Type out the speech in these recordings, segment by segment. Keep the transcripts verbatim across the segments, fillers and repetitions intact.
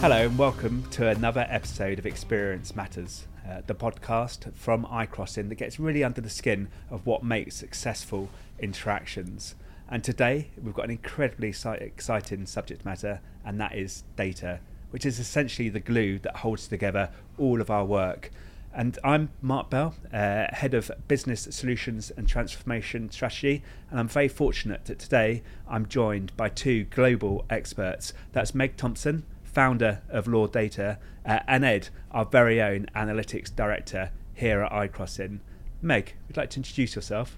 Hello and welcome to another episode of Experience Matters, uh, the podcast from iCrossing that gets really under the skin of what makes successful interactions. And today we've got an incredibly exciting subject matter, and that is data, which is essentially the glue that holds together all of our work. And I'm Mark Bell, uh, Head of Business Solutions and Transformation Strategy, and I'm very fortunate that today I'm joined by two global experts. That's Meg Thompson, founder of Law Data, uh, and Ed, our very own Analytics Director here at iCrossing. Meg, would you like to introduce yourself?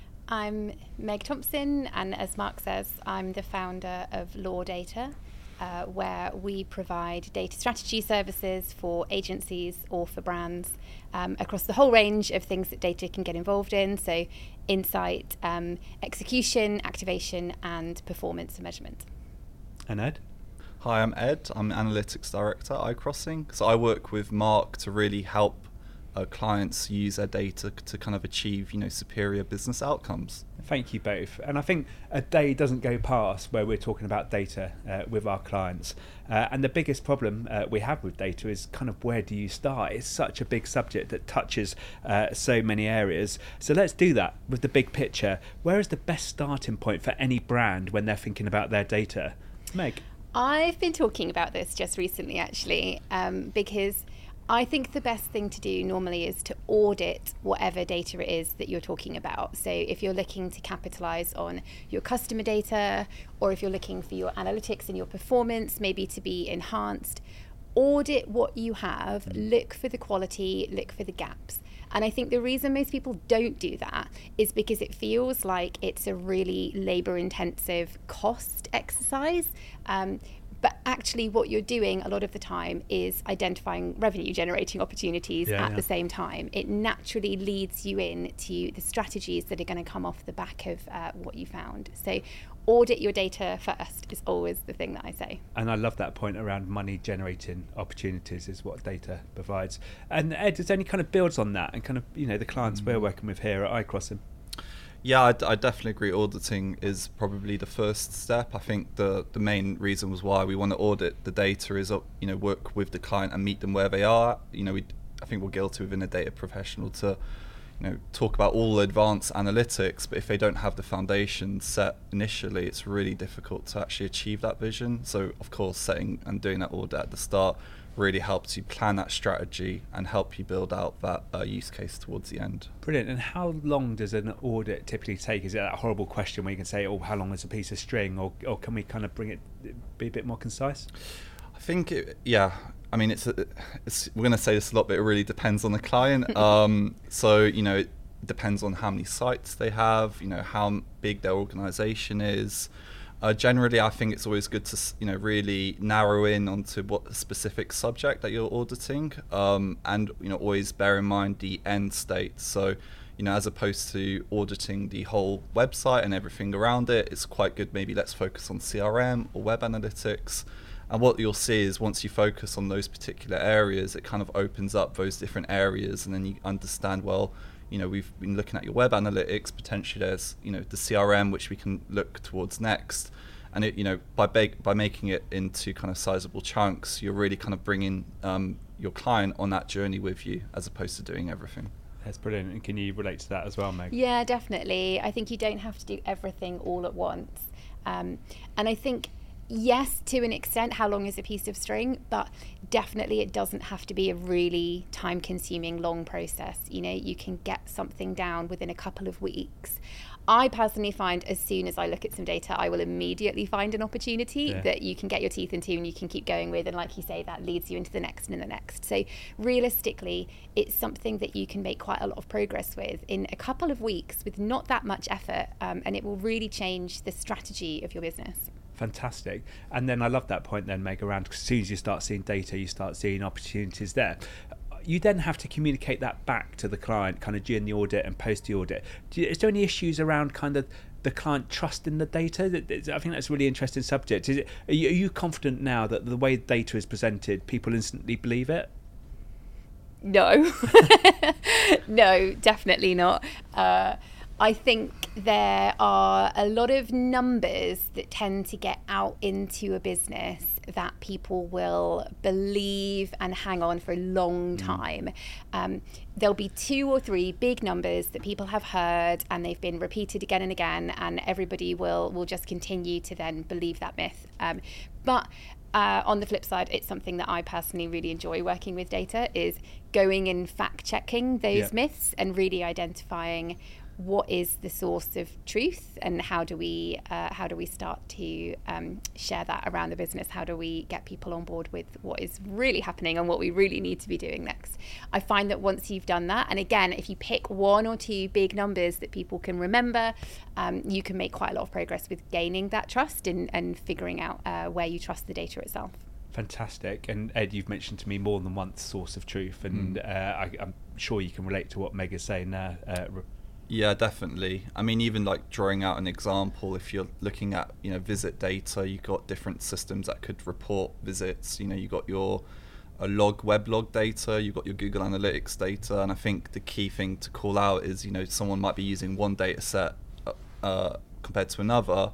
I'm Meg Thompson, and as Mark says, I'm the founder of Law Data, uh, where we provide data strategy services for agencies or for brands um, across the whole range of things that data can get involved in, so insight, um, execution, activation, and performance measurement. And Ed? Hi, I'm Ed. I'm Analytics Director at iCrossing. So I work with Mark to really help uh, clients use their data to kind of achieve, you know, superior business outcomes. Thank you both. And I think a day doesn't go past where we're talking about data uh, with our clients. Uh, and the biggest problem uh, we have with data is kind of where do you start? It's such a big subject that touches uh, so many areas. So let's do that with the big picture. Where is the best starting point for any brand when they're thinking about their data? Meg? I've been talking about this just recently, actually, um, because I think the best thing to do normally is to audit whatever data it is that you're talking about. So if you're looking to capitalize on your customer data, or if you're looking for your analytics and your performance maybe to be enhanced, audit what you have, look for the quality, look for the gaps. And I think the reason most people don't do that is because it feels like it's a really labor-intensive cost exercise. Um, but actually what you're doing a lot of the time is identifying revenue-generating opportunities yeah, at yeah. the same time. It naturally leads you in to the strategies that are going to come off the back of uh, what you found. So audit your data first is always the thing that I say. And I love that point around money generating opportunities is what data provides. And Ed, is there any kind of builds on that and kind of, you know, the clients mm. we're working with here at iCrossing? Yeah, I, I definitely agree. Auditing is probably the first step. I think the, the main reason was why we want to audit the data is, you know, work with the client and meet them where they are. You know, we I think we're guilty within a data professional to, you know, talk about all advanced analytics, but if they don't have the foundation set initially, it's really difficult to actually achieve that vision. So, of course, setting and doing that audit at the start really helps you plan that strategy and help you build out that uh, use case towards the end. Brilliant. And how long does an audit typically take? Is it that horrible question where you can say, oh, how long is a piece of string? Or, or can we kind of bring it, be a bit more concise? I think, it, yeah. I mean, it's, a, it's we're going to say this a lot, but it really depends on the client. um, so, you know, it depends on how many sites they have, you know, how big their organization is. Uh, generally, I think it's always good to, you know, really narrow in onto what specific subject that you're auditing, um, and, you know, always bear in mind the end state. So, you know, as opposed to auditing the whole website and everything around it, it's quite good. Maybe let's focus on C R M or web analytics. And what you'll see is once you focus on those particular areas, it kind of opens up those different areas, and then you understand, well, you know, we've been looking at your web analytics, potentially there's, you know, the C R M, which we can look towards next. And, it, you know, by ba- by making it into kind of sizable chunks, you're really kind of bringing um, your client on that journey with you as opposed to doing everything. That's brilliant. And can you relate to that as well, Meg? Yeah, definitely. I think you don't have to do everything all at once. Um, and I think, yes, to an extent, how long is a piece of string? But definitely it doesn't have to be a really time-consuming, long process. You know, you can get something down within a couple of weeks. I personally find as soon as I look at some data, I will immediately find an opportunity yeah. that you can get your teeth into and you can keep going with. And like you say, that leads you into the next and the next. So realistically, it's something that you can make quite a lot of progress with in a couple of weeks with not that much effort. Um, and it will really change the strategy of your business. Fantastic. And then I love that point then, Meg, around as soon as you start seeing data, you start seeing opportunities there. You then have to communicate that back to the client kind of during the audit and post the audit. Do you, is there any issues around kind of the client trusting the data? I think that's a really interesting subject. Is it, are you, are you confident now that the way data is presented, people instantly believe it? No. No, definitely not. Uh, I think there are a lot of numbers that tend to get out into a business that people will believe and hang on for a long time. Mm. Um, there'll be two or three big numbers that people have heard and they've been repeated again and again, and everybody will, will just continue to then believe that myth. Um, but Uh, on the flip side, it's something that I personally really enjoy working with data, is going and fact checking those yeah. myths and really identifying what is the source of truth and how do we uh, how do we start to um, share that around the business? How do we get people on board with what is really happening and what we really need to be doing next? I find that once you've done that, and again, if you pick one or two big numbers that people can remember, um, you can make quite a lot of progress with gaining that trust and, and figuring out uh, where you trust the data itself. Fantastic. And Ed, you've mentioned to me more than once source of truth, and mm. uh, I, I'm sure you can relate to what Meg is saying there. Uh, Yeah, definitely. I mean, even like drawing out an example, if you're looking at, you know, visit data, you've got different systems that could report visits. You know, you've got your a log, web log data, you've got your Google Analytics data. And I think the key thing to call out is, you know, someone might be using one data set uh, compared to another,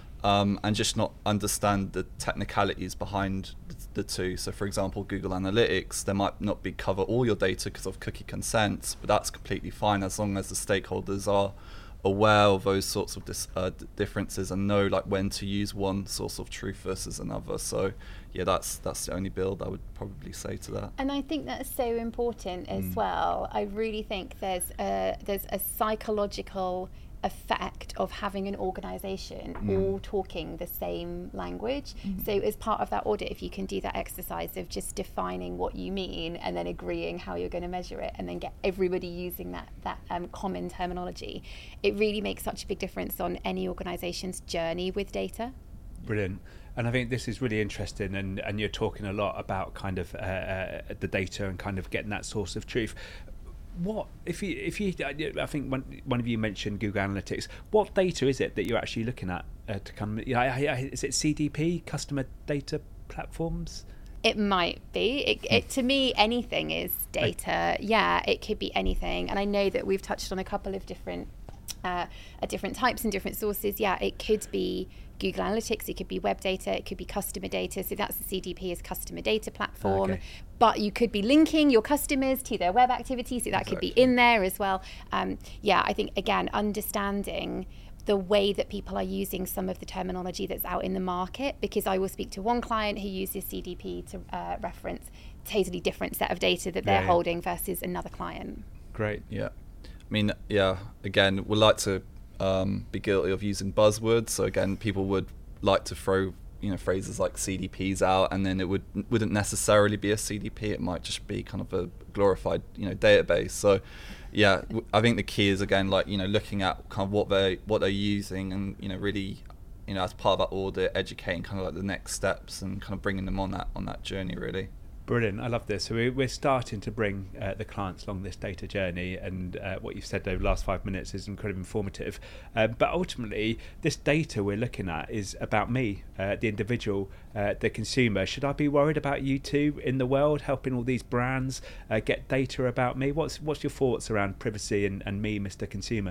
um, and just not understand the technicalities behind the, the two. So for example, Google Analytics, there might not be cover all your data because of cookie consents, but that's completely fine as long as the stakeholders are aware of those sorts of dis, uh, differences and know like when to use one source of truth versus another. So yeah, that's that's the only build I would probably say to that. And I think that's so important as mm. well. I really think there's a, there's a psychological effect of having an organisation mm. all talking the same language. Mm. So as part of that audit, if you can do that exercise of just defining what you mean and then agreeing how you're going to measure it, and then get everybody using that that um, common terminology, it really makes such a big difference on any organisation's journey with data. Brilliant. And I think this is really interesting, and, and you're talking a lot about kind of uh, uh, the data and kind of getting that source of truth. What if you if you I think one one of you mentioned Google Analytics. What data is it that you're actually looking at uh, to come? You know, is it C D P, customer data platforms? It might be. It, it, to me, anything is data. Yeah, it could be anything. And I know that we've touched on a couple of different uh, different types and different sources. Yeah, it could be Google Analytics, it could be web data, it could be customer data. So that's the C D P, is customer data platform. Okay. But you could be linking your customers to their web activity, so that exactly. could be in there as well. Um, yeah, I think, again, understanding the way that people are using some of the terminology that's out in the market, because I will speak to one client who uses C D P to uh, reference a totally different set of data that they're yeah, yeah. holding versus another client. Great. Yeah. I mean, yeah, again, we like to um, be guilty of using buzzwords. So again, people would like to throw, you know, phrases like C D Ps out, and then it would wouldn't necessarily be a C D P. It might just be kind of a glorified, you know, database. So yeah, I think the key is, again, like, you know, looking at kind of what they what they're using, and, you know, really, you know, as part of that audit, educating kind of like the next steps and kind of bringing them on that on that journey, really. Brilliant. I love this. So we're starting to bring uh, the clients along this data journey, and uh, what you've said over the last five minutes is incredibly informative. Uh, but ultimately, this data we're looking at is about me, uh, the individual, uh, the consumer. Should I be worried about you two in the world, helping all these brands uh, get data about me? What's what's your thoughts around privacy and, and me, Mister Consumer?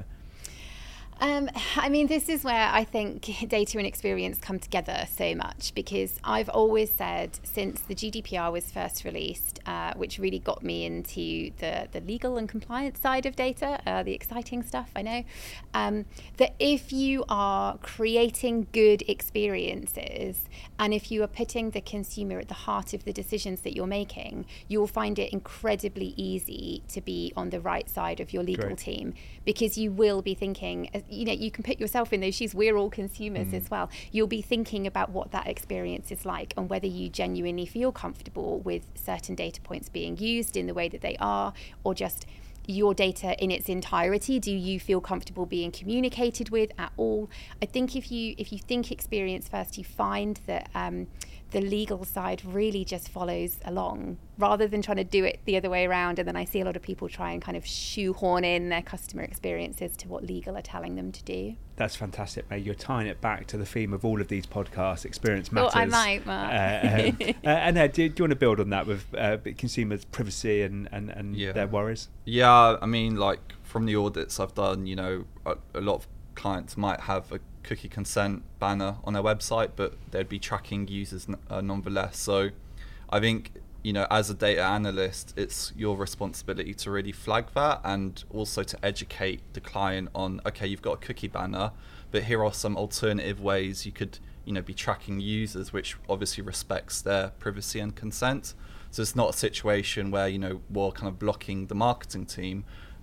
Um, I mean, this is where I think data and experience come together so much, because I've always said, since the G D P R was first released, uh, which really got me into the, the legal and compliance side of data, uh, the exciting stuff, I know, um, that if you are creating good experiences, and if you are putting the consumer at the heart of the decisions that you're making, you'll find it incredibly easy to be on the right side of your legal Great. team, because you will be thinking, you know, you can put yourself in those shoes. We're all consumers mm. as well. You'll be thinking about what that experience is like, and whether you genuinely feel comfortable with certain data points being used in the way that they are, or just your data in its entirety. Do you feel comfortable being communicated with at all? I think if you if you think experience first, you find that um, the legal side really just follows along, rather than trying to do it the other way around. And then I see a lot of people try and kind of shoehorn in their customer experiences to what legal are telling them to do. That's fantastic, May. You're tying it back to the theme of all of these podcasts, experience matters. Oh, I might, Mark. Uh, um, uh, and uh, do, do you want to build on that with uh, consumers' privacy and, and, and yeah. their worries? Yeah, I mean, like from the audits I've done, you know, a, a lot of clients might have a cookie consent banner on their website, but they'd be tracking users uh, nonetheless. So I think, you know, as a data analyst, it's your responsibility to really flag that, and also to educate the client on, okay, you've got a cookie banner, but here are some alternative ways you could, you know, be tracking users, which obviously respects their privacy and consent. So it's not a situation where, you know, we're kind of blocking the marketing team,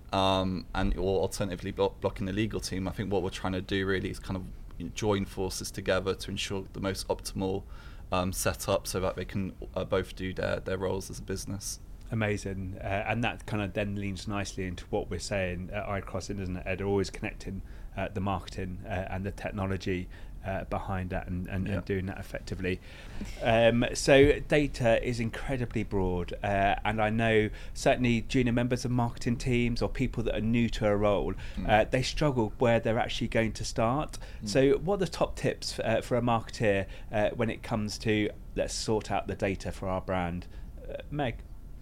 um, and or alternatively blo- blocking the legal team. I think what we're trying to do really is kind of, you know, join forces together to ensure the most optimal um, setup, so that they can uh, both do their, their roles as a business. Amazing. Uh, and that kind of then leans nicely into what we're saying at iCrossing, isn't it, Ed? Always connecting uh, the marketing uh, and the technology Uh, behind that and, and, yeah. and doing that effectively. Um, so data is incredibly broad, uh, and I know certainly junior members of marketing teams or people that are new to a role, mm. uh, they struggle where they're actually going to start. Mm. So what are the top tips uh, for a marketeer uh, when it comes to let's sort out the data for our brand? Uh, Meg?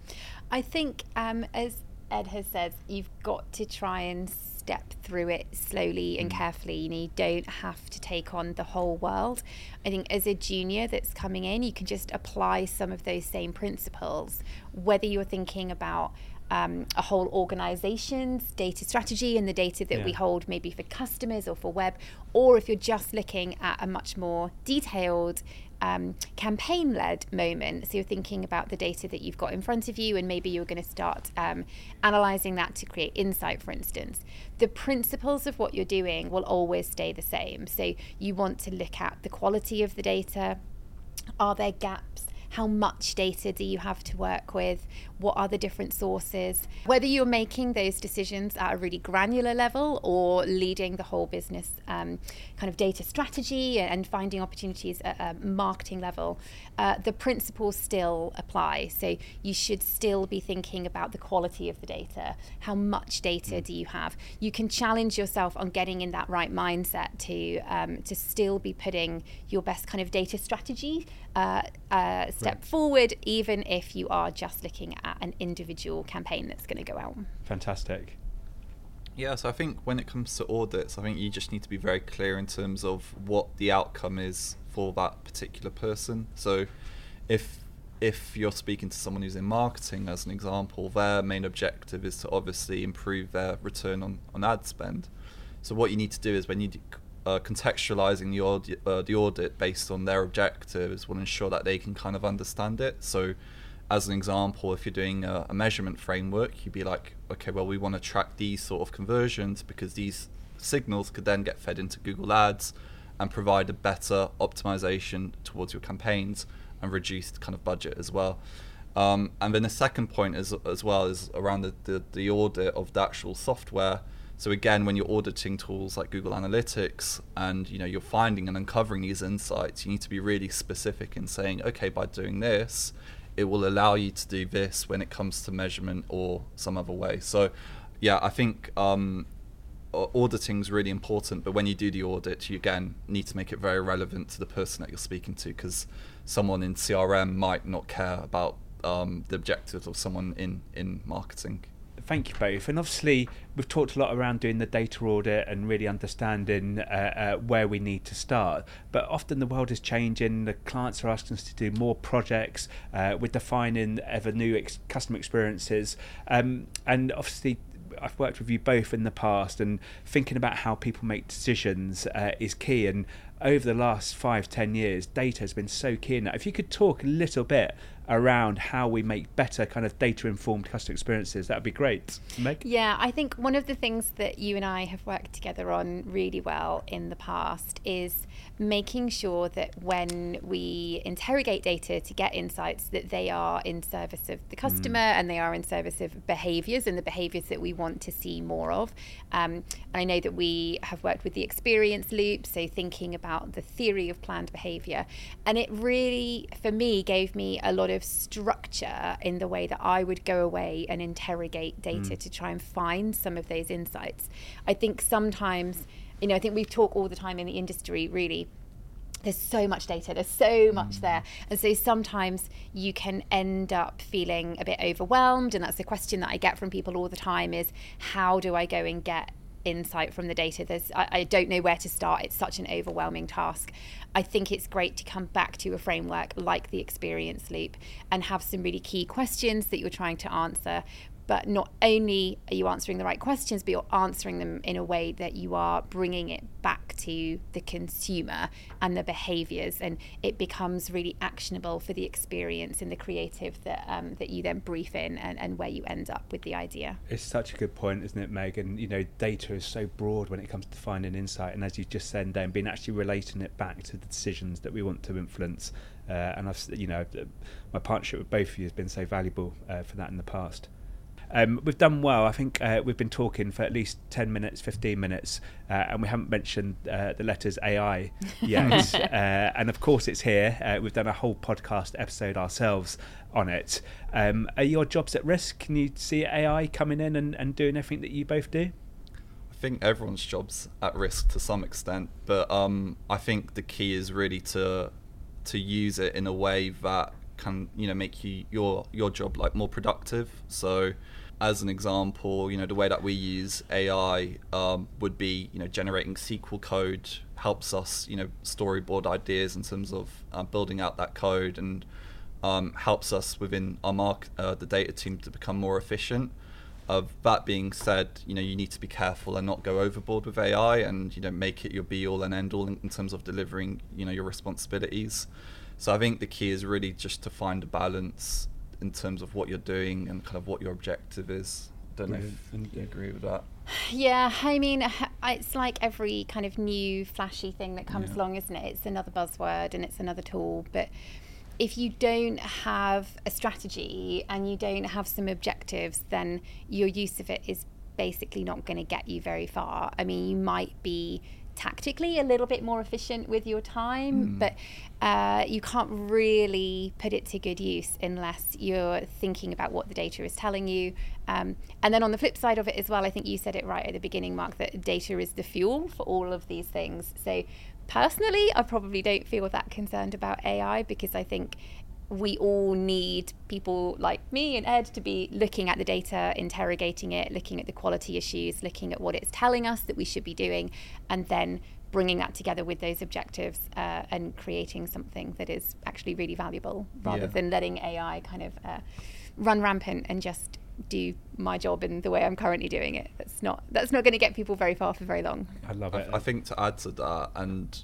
I think, um, as Ed has said, you've got to try and step through it slowly and carefully. You know, you don't have to take on the whole world. I think as a junior that's coming in, you can just apply some of those same principles, whether you're thinking about um, a whole organization's data strategy and the data that yeah. we hold maybe for customers or for web, or if you're just looking at a much more detailed Um, campaign-led moment. So you're thinking about the data that you've got in front of you, and maybe you're going to start um, analysing that to create insight, for instance. The principles of what you're doing will always stay the same. So you want to look at the quality of the data. Are there gaps? How much data do you have to work with? What are the different sources? Whether you're making those decisions at a really granular level or leading the whole business um, kind of data strategy and finding opportunities at a marketing level, uh, the principles still apply. So you should still be thinking about the quality of the data. How much data do you have? You can challenge yourself on getting in that right mindset to um, to still be putting your best kind of data strategy uh, uh, step right. forward, even if you are just looking at an individual campaign that's going to go out. Fantastic. Yeah, so I think when it comes to audits, I think you just need to be very clear in terms of what the outcome is for that particular person. So if if you're speaking to someone who's in marketing, as an example, their main objective is to obviously improve their return on, on ad spend. So what you need to do is when you uh, contextualizing the audit, uh, the audit based on their objectives, will ensure that they can kind of understand it. So as an example, if you're doing a, a measurement framework, you'd be like, okay, well, we want to track these sort of conversions because these signals could then get fed into Google Ads and provide a better optimization towards your campaigns and reduced kind of budget as well. Um, and then the second point is, as well is around the, the, the audit of the actual software. So again, when you're auditing tools like Google Analytics and you know you're finding and uncovering these insights, you need to be really specific in saying, okay, by doing this, it will allow you to do this when it comes to measurement or some other way. So yeah, I think um, auditing is really important, but when you do the audit, you again need to make it very relevant to the person that you're speaking to, because someone in C R M might not care about um, the objectives of someone in, in marketing. Thank you both. And obviously we've talked a lot around doing the data audit and really understanding uh, uh, where we need to start, but often the world is changing. The clients are asking us to do more projects. Uh, we're defining ever new ex- customer experiences, um, and obviously I've worked with you both in the past, and thinking about how people make decisions uh, is key. And over the last five, ten years, data has been so key in that. If you could talk a little bit around how we make better kind of data-informed customer experiences, that would be great. Meg? Yeah, I think one of the things that you and I have worked together on really well in the past is making sure that when we interrogate data to get insights, that they are in service of the customer mm. and they are in service of behaviours and the behaviours that we want to see more of. Um, I know that we have worked with the experience loop, so thinking about the theory of planned behaviour, and it really, for me, gave me a lot of structure in the way that I would go away and interrogate data mm. to try and find some of those insights. I think sometimes, you know, I think we talk all the time in the industry, really, there's so much data, there's so much mm. there. And so sometimes you can end up feeling a bit overwhelmed. And that's a question that I get from people all the time is, how do I go and get insight from the data? There's, I, I don't know where to start. It's such an overwhelming task. I think it's great to come back to a framework like the experience loop and have some really key questions that you're trying to answer. But not only are you answering the right questions, but you're answering them in a way that you are bringing it back to the consumer and the behaviours, and it becomes really actionable for the experience and the creative that um, that you then brief in, and, and where you end up with the idea. It's such a good point, isn't it, Meg? And you know, data is so broad when it comes to finding insight, and as you just said, then being actually relating it back to the decisions that we want to influence. Uh, and I've, you know, my partnership with both of you has been so valuable uh, for that in the past. Um, we've done well. I think uh, we've been talking for at least ten minutes, fifteen minutes, uh, and we haven't mentioned uh, the letters A I yet. uh, and of course it's here. Uh, we've done a whole podcast episode ourselves on it. Um, are your jobs at risk? Can you see A I coming in and, and doing everything that you both do? I think everyone's job's at risk to some extent, but um, I think the key is really to to use it in a way that can, you know, make you your your job like more productive. So as an example, you know, the way that we use A I um, would be, you know, generating S Q L code helps us, you know, storyboard ideas in terms of uh, building out that code, and um, helps us within our mark uh, the data team to become more efficient. Of that being said, you know, you need to be careful and not go overboard with A I, and, you know, make it your be all and end all in, in terms of delivering, you know, your responsibilities. So I think the key is really just to find a balance in terms of what you're doing and kind of what your objective is. Don't know if you agree with that. Yeah, I mean, it's like every kind of new flashy thing that comes yeah. along, isn't it? It's another buzzword and it's another tool. But if you don't have a strategy and you don't have some objectives, then your use of it is basically not going to get you very far. I mean, you might be tactically a little bit more efficient with your time, mm. but uh, you can't really put it to good use unless you're thinking about what the data is telling you. Um, and then on the flip side of it as well, I think you said it right at the beginning, Mark, that data is the fuel for all of these things. So personally, I probably don't feel that concerned about A I, because I think we all need people like me and Ed to be looking at the data, interrogating it, looking at the quality issues, looking at what it's telling us that we should be doing, and then bringing that together with those objectives uh, and creating something that is actually really valuable, rather yeah. than letting A I kind of uh, run rampant and just do my job in the way I'm currently doing it. That's not that's not going to get people very far for very long. I love it. I, I think to add to that, and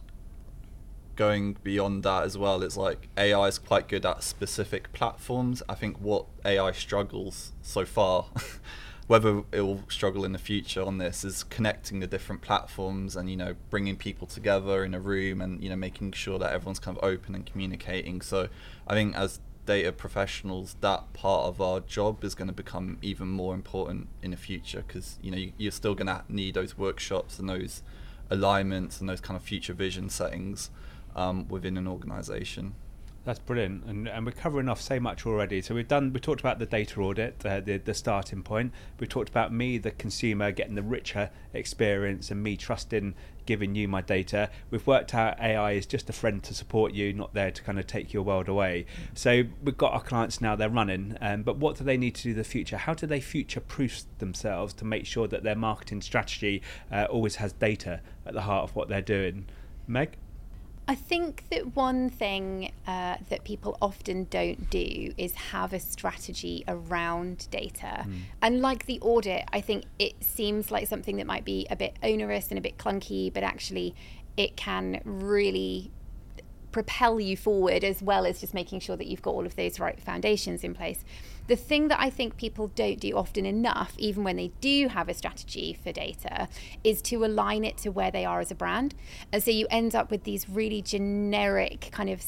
going beyond that as well, it's like A I is quite good at specific platforms. I think what A I struggles so far, whether it will struggle in the future on this, is connecting the different platforms and, you know, bringing people together in a room and, you know, making sure that everyone's kind of open and communicating. So I think as data professionals, that part of our job is going to become even more important in the future, because, you know, you, you're still going to need those workshops and those alignments and those kind of future vision settings Um, within an organisation. That's brilliant, and and we're covering off so much already. So we've done. We talked about the data audit, uh, the the starting point. We talked about me, the consumer, getting the richer experience, and me trusting giving you my data. We've worked out A I is just a friend to support you, not there to kind of take your world away. So we've got our clients now; they're running. Um, but what do they need to do in the future? How do they future-proof themselves to make sure that their marketing strategy uh, always has data at the heart of what they're doing? Meg? I think that one thing uh, that people often don't do is have a strategy around data. Mm. And like the audit, I think it seems like something that might be a bit onerous and a bit clunky, but actually it can really propel you forward, as well as just making sure that you've got all of those right foundations in place. The thing that I think people don't do often enough, even when they do have a strategy for data, is to align it to where they are as a brand. And so you end up with these really generic kind of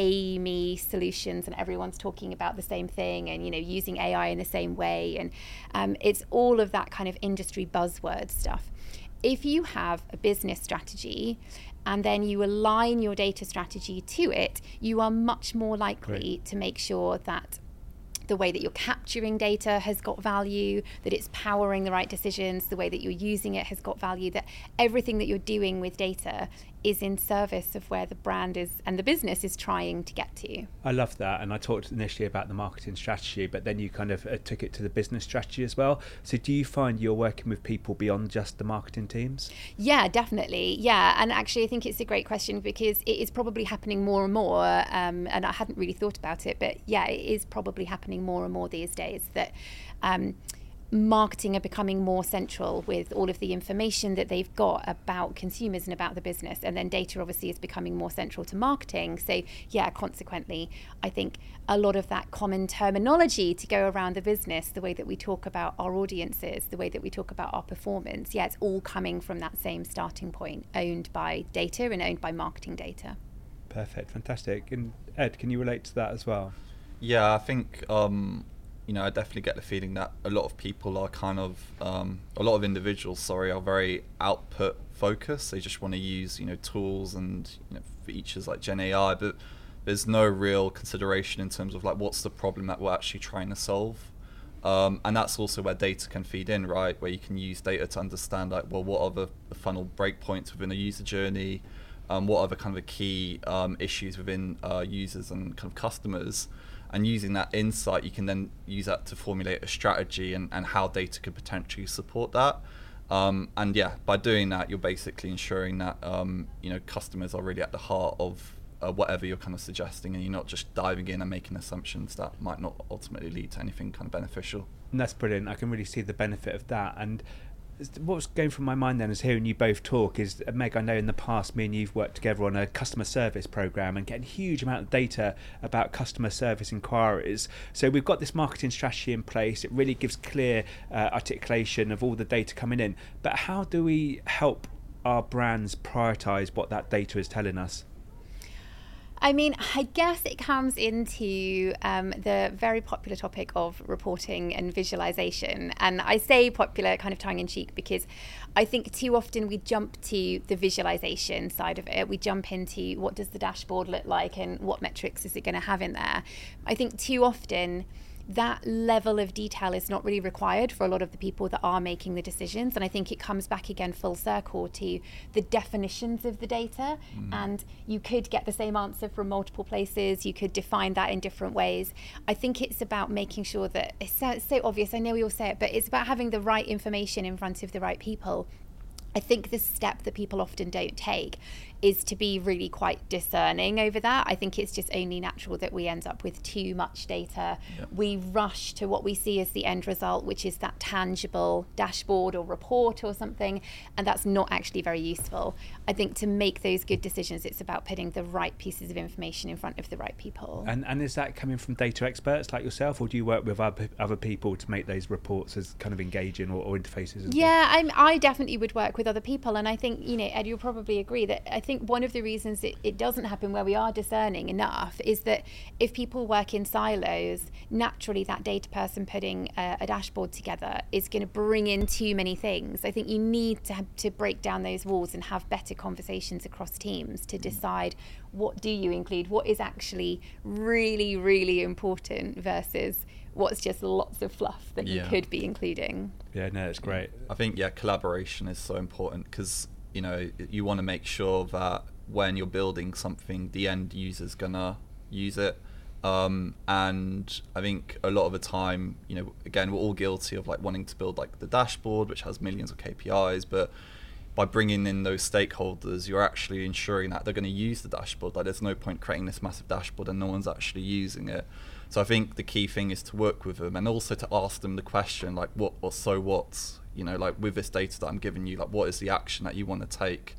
samey solutions, and everyone's talking about the same thing, and you know, using A I in the same way, and um, it's all of that kind of industry buzzword stuff. If you have a business strategy and then you align your data strategy to it, you are much more likely Great. to make sure that the way that you're capturing data has got value, that it's powering the right decisions, the way that you're using it has got value, that everything that you're doing with data is in service of where the brand is and the business is trying to get to. I love that. And I talked initially about the marketing strategy, but then you kind of uh, took it to the business strategy as well. So do you find you're working with people beyond just the marketing teams? Yeah, definitely. Yeah. And actually, I think it's a great question, because it is probably happening more and more. Um, and I hadn't really thought about it, but yeah, it is probably happening more and more these days that um, marketing are becoming more central with all of the information that they've got about consumers and about the business, and then data obviously is becoming more central to marketing. So yeah, consequently, I think a lot of that common terminology to go around the business, the way that we talk about our audiences, the way that we talk about our performance, yeah, it's all coming from that same starting point, owned by data and owned by marketing data. Perfect, fantastic. And Ed, can you relate to that as well? Yeah, I think um, you know, I definitely get the feeling that a lot of people are kind of, um, a lot of individuals, sorry, are very output focused. They just want to use, you know, tools and, you know, features like Gen A I, but there's no real consideration in terms of like what's the problem that we're actually trying to solve. Um, and that's also where data can feed in, right? Where you can use data to understand like, well, what are the, the funnel breakpoints within a user journey? Um, what are the kind of the key um, issues within uh, users and kind of customers? And using that insight, you can then use that to formulate a strategy and, and how data could potentially support that. Um, and yeah, by doing that, you're basically ensuring that um, you know, customers are really at the heart of uh, whatever you're kind of suggesting, and you're not just diving in and making assumptions that might not ultimately lead to anything kind of beneficial. And that's brilliant. I can really see the benefit of that. And what was going through my mind then is hearing you both talk is, Meg, I know in the past me and you've worked together on a customer service program and getting a huge amount of data about customer service inquiries. So we've got this marketing strategy in place. It really gives clear uh, articulation of all the data coming in. But how do we help our brands prioritise what that data is telling us? I mean, I guess it comes into um, the very popular topic of reporting and visualization. And I say popular kind of tongue in cheek because I think too often we jump to the visualization side of it. We jump into what does the dashboard look like and what metrics is it going to have in there. I think too often that level of detail is not really required for a lot of the people that are making the decisions. And I think it comes back again full circle to the definitions of the data. Mm. And you could get the same answer from multiple places. You could define that in different ways. I think it's about making sure that, it's so, it's so obvious, I know we all say it, but it's about having the right information in front of the right people. I think the step that people often don't take is to be really quite discerning over that. I think it's just only natural that we end up with too much data. Yep. We rush to what we see as the end result, which is that tangible dashboard or report or something, and that's not actually very useful. I think to make those good decisions, it's about putting the right pieces of information in front of the right people. And and is that coming from data experts like yourself, or do you work with other, other people to make those reports as kind of engaging or, or interfaces? And yeah, I'm, I definitely would work with other people, and I think, you know, Ed, you'll probably agree that I think one of the reasons it, it doesn't happen where we are discerning enough is that if people work in silos, naturally that data person putting a, a dashboard together is going to bring in too many things. I think you need to have, to break down those walls and have better conversations across teams to decide what do you include, what is actually really, really important versus what's just lots of fluff that yeah. you could be including. Yeah, no, it's great. I think, yeah, collaboration is so important because, you know, you want to make sure that when you're building something, the end user's gonna use it. Um, and I think a lot of the time, you know, again, we're all guilty of like wanting to build like the dashboard, which has millions of K P Is, but by bringing in those stakeholders, you're actually ensuring that they're going to use the dashboard. Like, there's no point creating this massive dashboard and no one's actually using it. So I think the key thing is to work with them and also to ask them the question, like, what or so what? You know, like with this data that I'm giving you, like, what is the action that you want to take?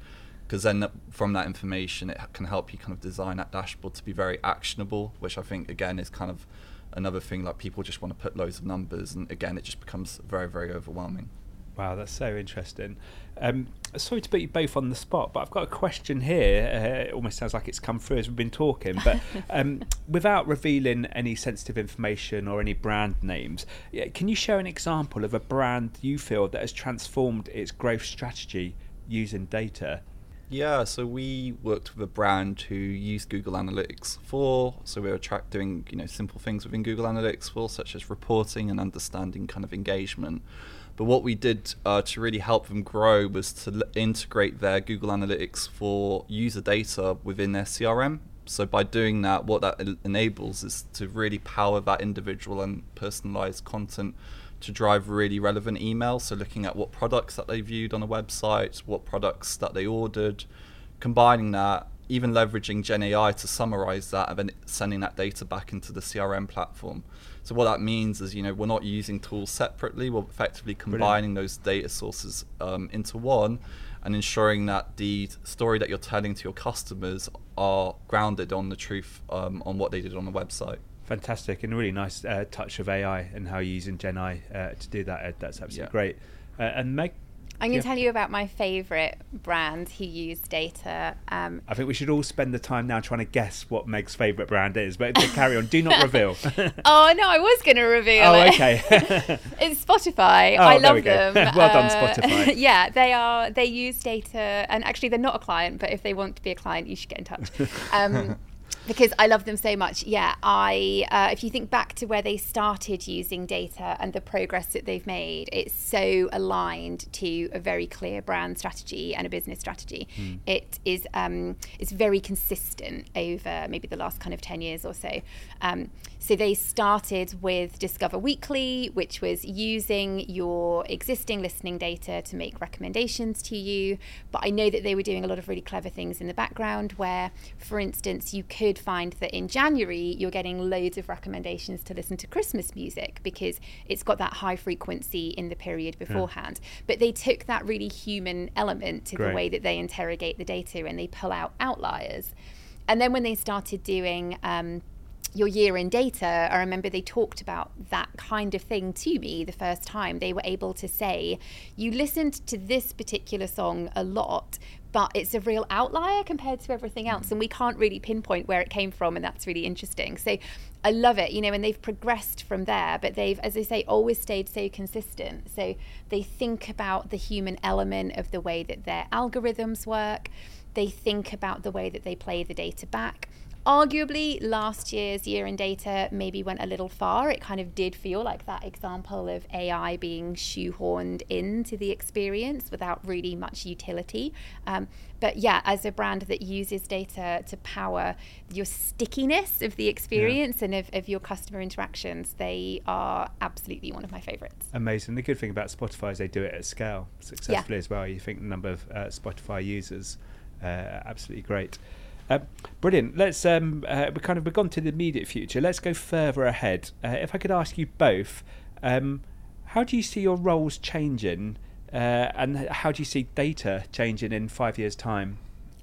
because then from that information it can help you kind of design that dashboard to be very actionable, which I think again is kind of another thing, like people just want to put loads of numbers, and again it just becomes very, very overwhelming. Wow, that's so interesting. Um, sorry to put you both on the spot, but I've got a question here. Uh, it almost sounds like it's come through as we've been talking, but um, without revealing any sensitive information or any brand names, yeah, can you share an example of a brand you feel that has transformed its growth strategy using data? Yeah, so we worked with a brand who used Google Analytics for, so we were track doing you know simple things within Google Analytics for, such as reporting and understanding kind of engagement. But what we did uh, to really help them grow was to l- integrate their Google Analytics for user data within their C R M. So by doing that, what that el- enables is to really power that individual and personalized content to drive really relevant emails. So looking at what products that they viewed on a website, what products that they ordered, combining that, even leveraging Gen A I to summarize that and then sending that data back into the C R M platform. So what that means is, you know, we're not using tools separately, we're effectively combining Brilliant. those data sources um, into one and ensuring that the story that you're telling to your customers are grounded on the truth um, on what they did on the website. Fantastic, and a really nice uh, touch of A I and how you're using Gen A I uh, to do that, Ed. That's absolutely yeah. great. Uh, and Meg? I'm going to yeah. tell you about my favourite brand who use data. Um, I think we should all spend the time now trying to guess what Meg's favourite brand is, but to carry on, do not reveal. Oh, no, I was going to reveal oh, it. Oh, okay. It's Spotify. Oh, I there love we go. them. Well done, uh, Spotify. Yeah, they are. They use data, and actually they're not a client, but if they want to be a client, you should get in touch. Um, because I love them so much. Yeah, I. Uh, if you think back to where they started using data and the progress that they've made, it's so aligned to a very clear brand strategy and a business strategy. Mm. It is. Um, it's very consistent over maybe the last kind of ten years or so. Um, so they started with Discover Weekly, which was using your existing listening data to make recommendations to you. But I know that they were doing a lot of really clever things in the background where, for instance, you could find that in January you're getting loads of recommendations to listen to Christmas music because it's got that high frequency in the period beforehand. Yeah. But they took that really human element to Great. the way that they interrogate the data and they pull out outliers. And then when they started doing um, your year-end data, I remember they talked about that kind of thing to me the first time. They were able to say, you listened to this particular song a lot, but it's a real outlier compared to everything else, and we can't really pinpoint where it came from, and that's really interesting. So I love it, you know, and they've progressed from there, but they've, as I say, always stayed so consistent. So they think about the human element of the way that their algorithms work. They think about the way that they play the data back. Arguably, last year's year-end data maybe went a little far. It kind of did feel like that example of A I being shoehorned into the experience without really much utility. Um, but yeah, as a brand that uses data to power your stickiness of the experience yeah. and of, of your customer interactions, they are absolutely one of my favourites. Amazing. The good thing about Spotify is they do it at scale successfully yeah. as well. You think the number of uh, Spotify users, uh, absolutely great. Uh, brilliant. Let's um, uh, we kind of we've gone to the immediate future. Let's go further ahead. Uh, if I could ask you both, um, how do you see your roles changing, uh, and how do you see data changing in five years' time?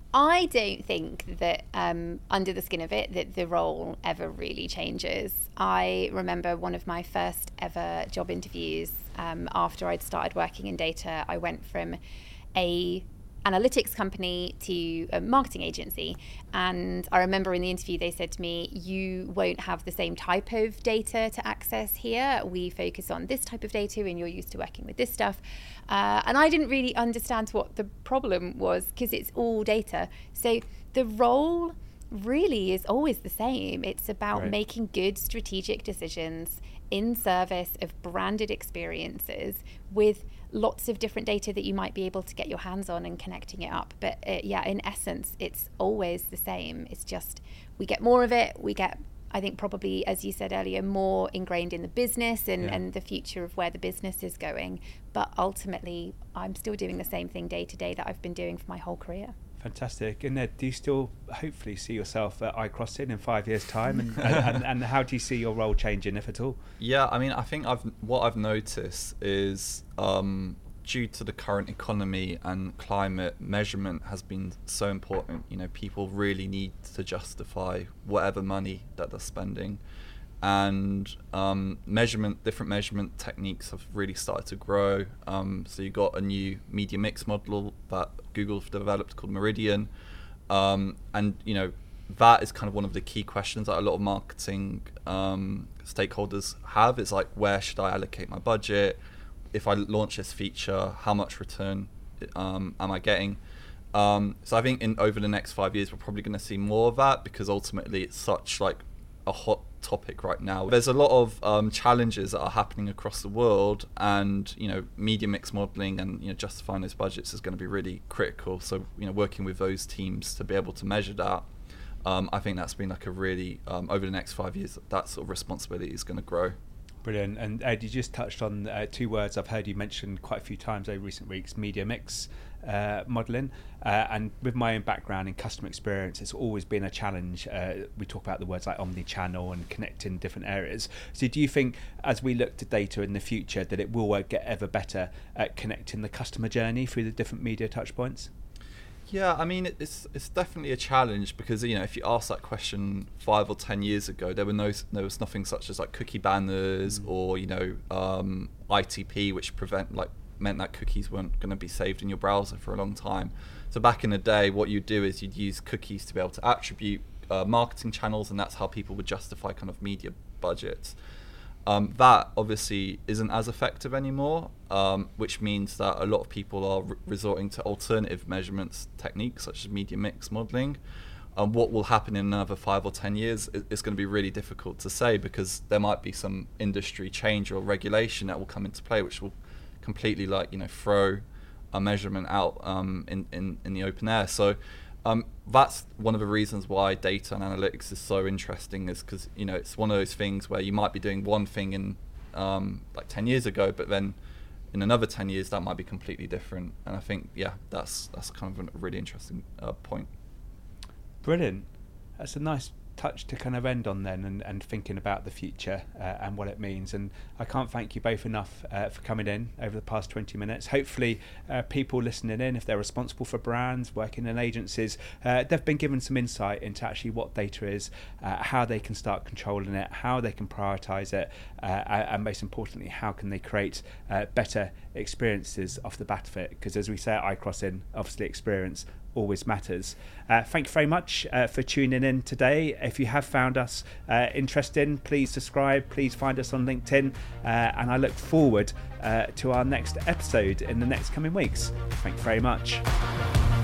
I don't think that um, under the skin of it that the role ever really changes. I remember one of my first ever job interviews um, after I'd started working in data. I went from a analytics company to a marketing agency, and I remember in the interview they said to me, you won't have the same type of data to access here. We focus on this type of data and you're used to working with this stuff. Uh, and I didn't really understand what the problem was because it's all data. So the role really is always the same. It's about right. making good strategic decisions in service of branded experiences with lots of different data that you might be able to get your hands on and connecting it up. But uh, yeah, in essence, it's always the same. It's just we get more of it. We get, I think, probably, as you said earlier, more ingrained in the business and, yeah. and the future of where the business is going. But ultimately, I'm still doing the same thing day to day that I've been doing for my whole career. Fantastic. And Ed, do you still hopefully see yourself at iCrossing in five years' time? And, and, and how do you see your role changing, if at all? Yeah, I mean, I think I've what I've noticed is um, due to the current economy and climate, measurement has been so important. You know, people really need to justify whatever money that they're spending. And um, measurement, different measurement techniques have really started to grow. Um, so you got a new media mix model that Google have developed called Meridian. Um, and, you know, that is kind of one of the key questions that a lot of marketing um, stakeholders have. It's like, where should I allocate my budget? If I launch this feature, how much return um, am I getting? Um, so I think in over the next five years, we're probably going to see more of that, because ultimately it's such like a hot topic right now. There's a lot of um, challenges that are happening across the world, and you know, media mix modeling and you know, justifying those budgets is going to be really critical. So you know, working with those teams to be able to measure that, um, I think that's been like a really um, over the next five years, that sort of responsibility is going to grow. Brilliant. And Ed, you just touched on uh, two words I've heard you mention quite a few times over recent weeks: media mix uh, modelling. Uh, and with my own background in customer experience, it's always been a challenge. Uh, we talk about the words like omni-channel and connecting different areas. So do you think, as we look to data in the future, that it will get ever better at connecting the customer journey through the different media touch points? Yeah, I mean, it's it's definitely a challenge, because you know, if you asked that question five or ten years ago, there were no there was nothing such as like cookie banners mm. or you know um, I T P, which prevent like meant that cookies weren't going to be saved in your browser for a long time. So back in the day, what you'd do is you'd use cookies to be able to attribute uh, marketing channels, and that's how people would justify kind of media budgets. Um, that obviously isn't as effective anymore, um, which means that a lot of people are re- resorting to alternative measurements techniques such as media mix modeling. Um, what will happen in another five or ten years is, is going to be really difficult to say, because there might be some industry change or regulation that will come into play, which will completely like you know throw a measurement out um, in, in in the open air. So. Um, that's one of the reasons why data and analytics is so interesting, is because you know it's one of those things where you might be doing one thing in um, like ten years ago, but then in another ten years that might be completely different. And I think yeah, that's that's kind of a really interesting uh, point. Brilliant. That's a nice touch to kind of end on then, and, and thinking about the future uh, and what it means. And I can't thank you both enough uh, for coming in over the past twenty minutes. Hopefully uh, people listening in, if they're responsible for brands, working in agencies, uh, they've been given some insight into actually what data is, uh, how they can start controlling it, how they can prioritise it, uh, and most importantly, how can they create uh, better experiences off the bat of it. Because as we say at iCrossing, obviously experience always matters. Uh, thank you very much uh, for tuning in today. If you have found us uh, interesting, please subscribe, please find us on LinkedIn, uh, and I look forward uh, to our next episode in the next coming weeks. Thank you very much.